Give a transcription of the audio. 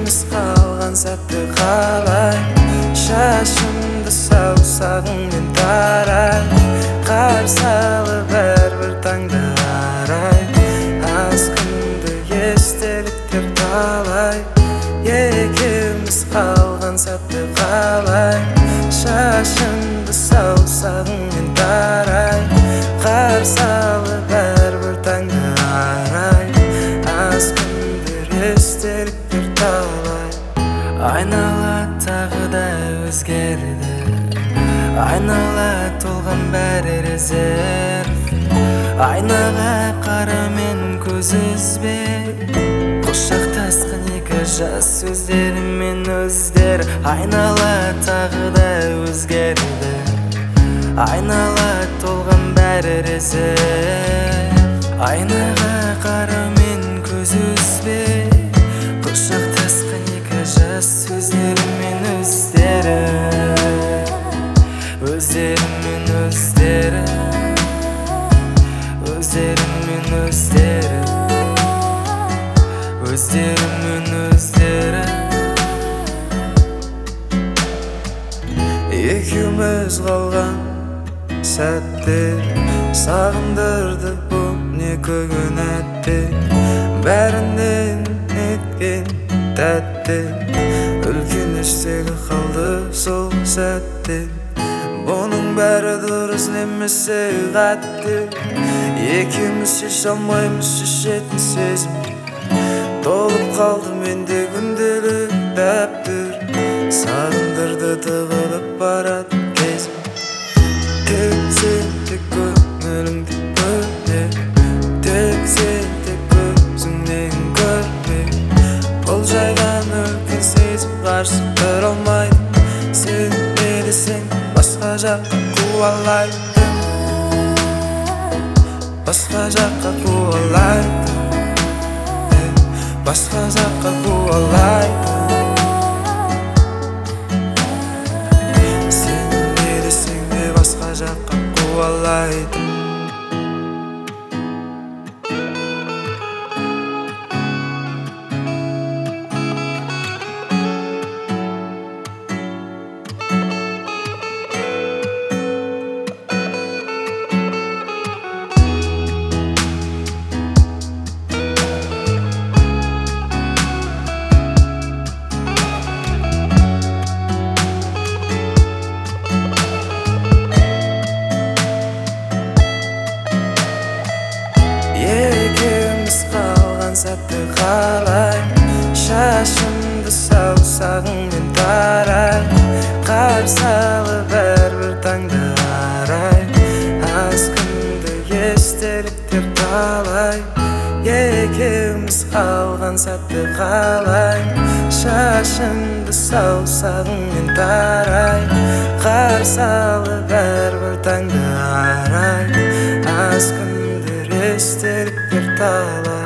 Екеуміз қалған сәтті қалай, шашымды саусағыңмен тарай, қарсы алып әрбір таңды арай, аз күнді естеліктер талай. Екеуміз қалған сәтті қалай, шашымды саусағыңмен тарай, қарсы алып әрбір таңды арай, аз күндер естеліктер талай. Айнала тағы да өзгерді, айнала толған бәрі резерв. Айнаға қара мен көз үзбе, құшақтасқан екі жас сөздерімен өздері. Айнала тағы да өзгерді, айнала толған бәрі резерв. Айнаға қара мен көз үзбе, құшақтасқан екі жас сөздерімен өздері. Өздерімен өздері, өздерімен өздері, өздерімен өздері. Екеуміз қалған сәттер сағындырды бұл не күн әттер. Бәрінен еткен тәтті, үлкен іштегі қалды сол сәттен. Бұның бәрі дұрыс немесе қатты, екеуміз шеше алмаймыз шешетін сезім. Толып қалды менде күнделік дәптер, сағындырды тығылып барады кезім. Тек сен тек көңіліңді бөле, тек сен тек көзіңнен көрме. Бұл жайдан үлкен сезім қарсы тұра алмайды. Сен не десең басқа жаққа қуалайды, басқа жаққа қуалайды, басқа жаққа қуалайды. Сен не десең де басқа жаққа қуалайды. Сәтті қалай, шашымды саусағыңмен тарай, қарсы алып әрбір таңды арай, аз күнді естеліктер талай. Екеуміз қалған сәтті қалай, шашымды саусағыңмен тарай, қарсы алып әрбір таңды арай, аз күндер естеліктер талай.